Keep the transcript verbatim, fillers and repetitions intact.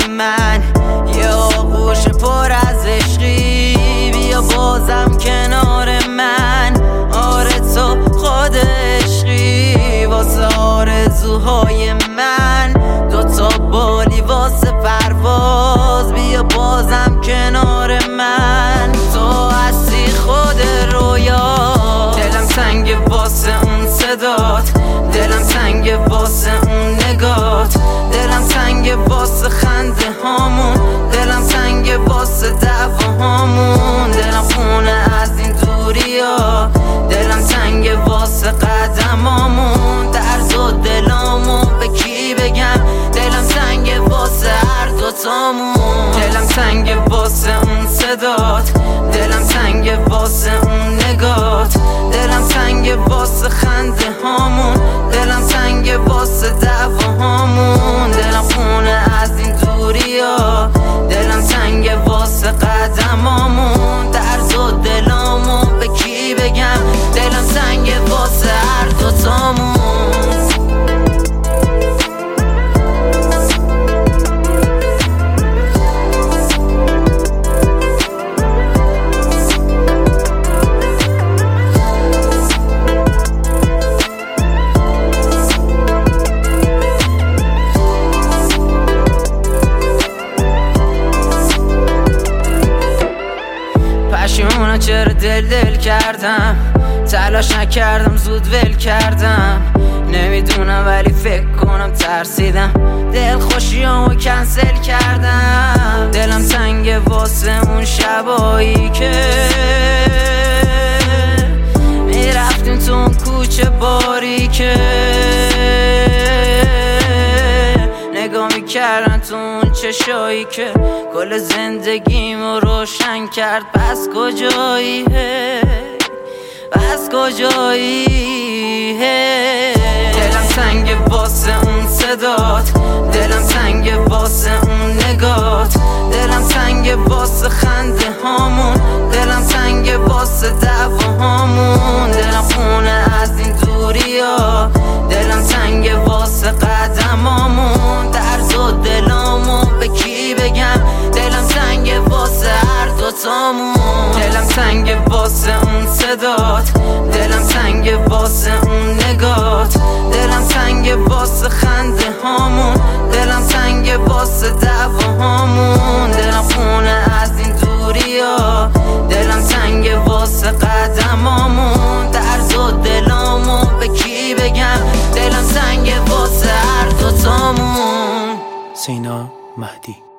من، یه آغوش پر از عشقی، بیا بازم کنار من. آره تو خود عشقی واسه آرزوهای من، دوتا بالی واسه پرواز، بیا بازم کنار من. تو هستی خود رویا، دلم تنگ واسه اون صدات، دلم تنگ واسه اون نگات، دلم تنگ واسه خنده هامون، دلم تنگ واسه دعواهامون، دلم خونه از این دوریا، دلم تنگ واسه قدمامون، درد و دلامو به کی بگم، دلم تنگ واسه هر دوتامون، دلم تنگ واسه اون صدات، دلم تنگ واسه اون نگات، دلم تنگ واسه خنده هامون، دلم تنگ واسه دعواهامون، دلم خونه از این دوریا، دلم تنگ واسه قدمامون، درد و دلامو به کی بگم، دلم تنگ واسه هر دوتامون. پشیمونم چرا دل دل کردم، تلاش نکردم زود ول کردم، نمیدونم ولی فکر کنم ترسیدم، دل خوشیامو کنسل کردم. دلم تنگ واسه اون شبایی که میرفتیم تو اون کوچه باریکه، نگاه میکردن تو اون چشایی که کل زندگیمو روشن کرد. پس کجایی پس کجایی دلم تنگ واسه اون صدات، دلم تنگ واسه اون نگات، دلم تنگ واسه خنده هامون، دلم تنگ واسه دعواهامون، دلم خونه از این دوریا، دلم تنگ واسه قدمامون، درد و دلامو به کی بگم، دلم تنگ واسه هر دوتامون، دلم تنگ واسه اون صدات، دلم تنگ واسه اون نگات، دلم تنگ واسه خنده هامون، دلم تنگ واسه دعواهامون، دلم خونه از این دوریا، دلم تنگ واسه قدمامون، درد و دلامو به کی بگم، دلم تنگ واسه هر دوتامون. سینا مهدی.